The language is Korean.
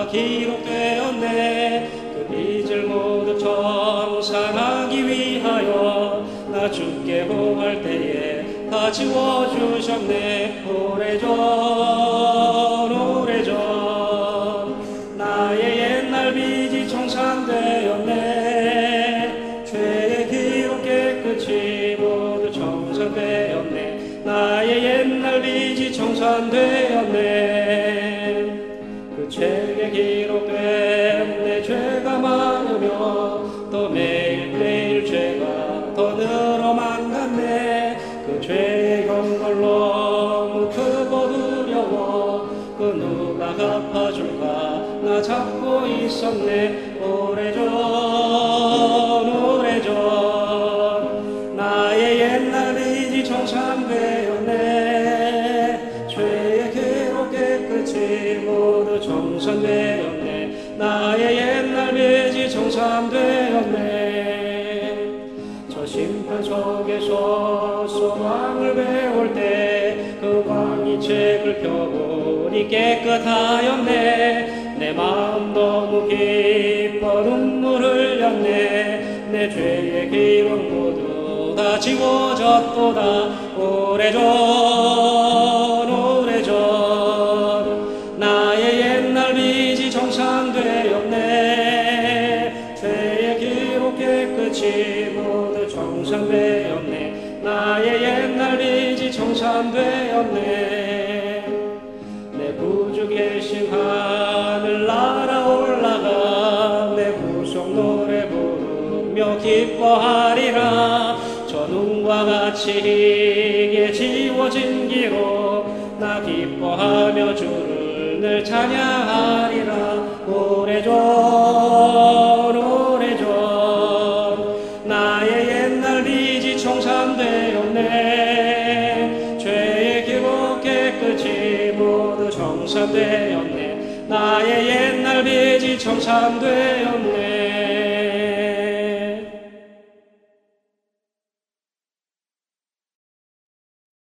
기록되었네. 그 빚을 모두 청산하기 위하여 나 주께 구할 때에 다 지워주셨네. 오래전 나의 옛날 빚이 청산되었네. 죄의 기록 깨끗이 모두 청산되었네. 나의 옛날 빚이 청산되었네. 그 죄의 기록 때문에 죄가 많으며 또 매일매일 죄가 더 늘어만 갔네. 그 죄의 형벌 너무 크고 두려워. 그 누가 갚아줄까 나 잡고 있었네. 오래전 나의 옛날 빚이 청산되었네. 죄의 기록 깨끗이 모두 청산되었네. 나의 옛날 빚이 청산되었네. 저 심판 속에서 소망을 배울 때 그 왕이 책을 펴보니 깨끗하였네. 내 마음 너무 기뻐 눈물 흘렸네. 내 죄의 기록 모두 다 지워졌도다. 오래전 나의 옛날 빚이 청산되었네. 죄의 기록 깨끗이 모두 청산되었네. 나의 옛날 빚이 청산되었네. 내 구주 계신 하늘 나라 올라가 내 구속 노래 부르며 기뻐하리라. 저 눈과 같이 희게 지워진 기로 나 기뻐하며 주를 늘 찬양하리라. 오래전 나의 옛날 빚이 청산되었네. 죄의 기록 깨끗이 모두 청산되었네. 나의 옛날 빚이 청산되었네.